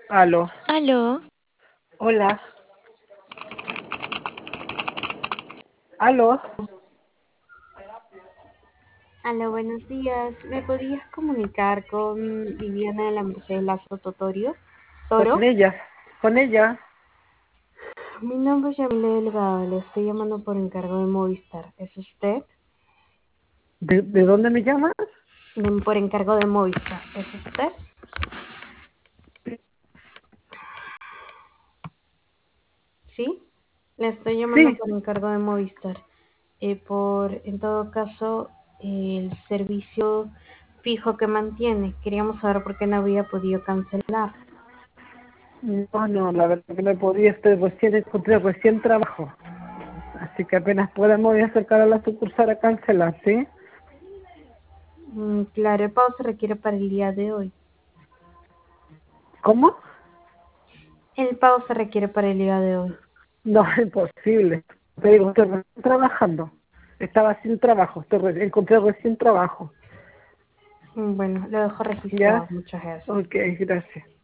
Aló, Aló, hola, aló. Aló, buenos días. ¿Me podrías comunicar con Viviana de la Mercedes Lazo Totorio? Con Toro. ella, con ella. Mi nombre es Yamile Delgado. Le estoy llamando por encargo de Movistar. ¿Es usted? ¿De dónde me llamas? Por encargo de Movistar. ¿Es usted? ¿Sí? Le estoy llamando Sí, por encargo de Movistar. En todo caso, el servicio fijo que mantiene. Queríamos saber por qué no había podido cancelar. no, la verdad que no podía, encontré recién trabajo. Así que apenas pueda me voy a acercar a la sucursal a cancelar, ¿sí? Claro, el pago se requiere para el día de hoy. ¿Cómo? El pago se requiere para el día de hoy. No, es imposible. Te digo, estoy recién trabajando. Estaba sin trabajo, encontré recién trabajo. Bueno, lo dejo ¿Ya? registrado. Muchas gracias. Ok, gracias.